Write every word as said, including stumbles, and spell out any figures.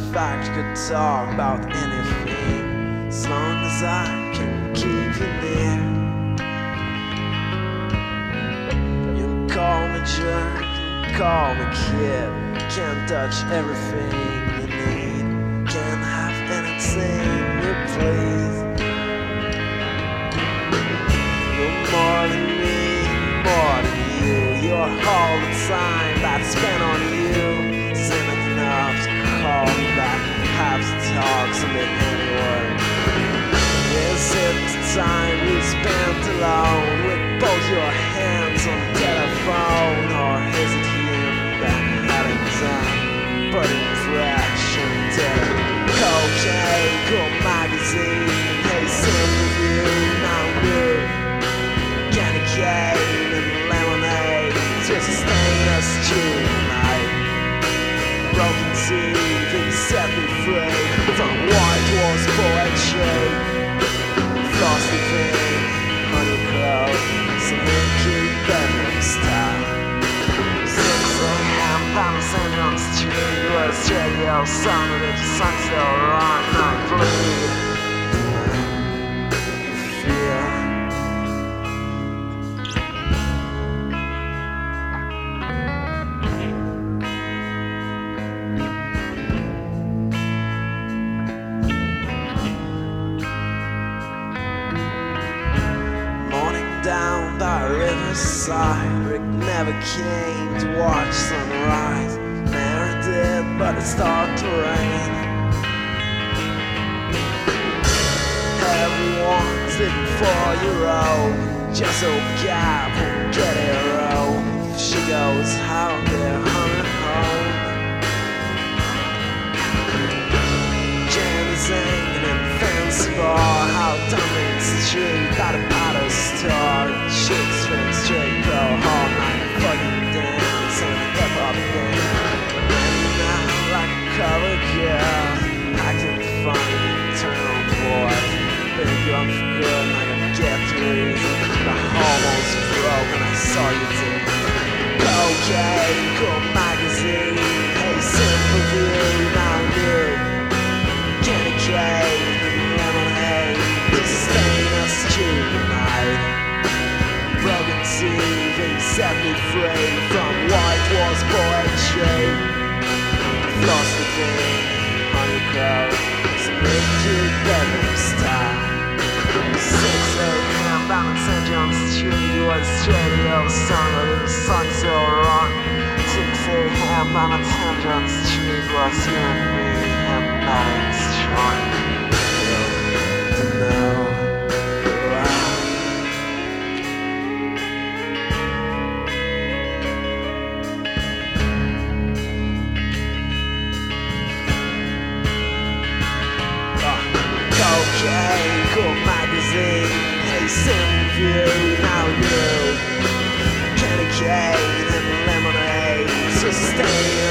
fact, could talk about anything as long as I can keep you near. You can call me jerk, you can call me kid. Can't touch everything you need, can't have anything you please. You're more than me, more than you. You're all the time that's spent on you. Enough to call me back, have to talk to me anyway. Is it the time we spent alone with both your hands on the telephone, or is it him that had it done, but impression did? Cocaine, cool magazine, hey, simple view, now new. Candy cane and lemonade, just a stainless tonight. Broken teeth, he set me free from white walls poetry. Frosty thing, honey crow, some milky bedroom style. six a.m. Palisade on the street, West Radio, sound of the sun still wrong, night bleed. Down by riverside, Rick never came to watch sunrise. Never did, but it started to rain. Everyone's living for your own, just so Gap won't get her own. If she goes out there hunting home, Jen is hanging in the fancy bar out down the street by the bottle store. Chicks feeling straight, go all night, fucking dance and hip hop dance. And now like a cover girl, acting funny, turn on boys. Think I'm for good and I gotta get the reason. The hormones broke and I saw you did. Cocaine, cool magazine, hey, simple view, now new. Candy cane and lemonade, just staying us tonight. Broken teeth, he set me free from white walls poetry. Frosty thing, honey crow, some milky bedroom style. six a.m. down on Saint John's Street, West Radio, sound of the sun still wrong. six a.m. down on Saint John's Street, was you and me, and nothing's short. To know. Cocaine, cool magazine, hey, simple view, now new. Candy cane and lemonade, so stay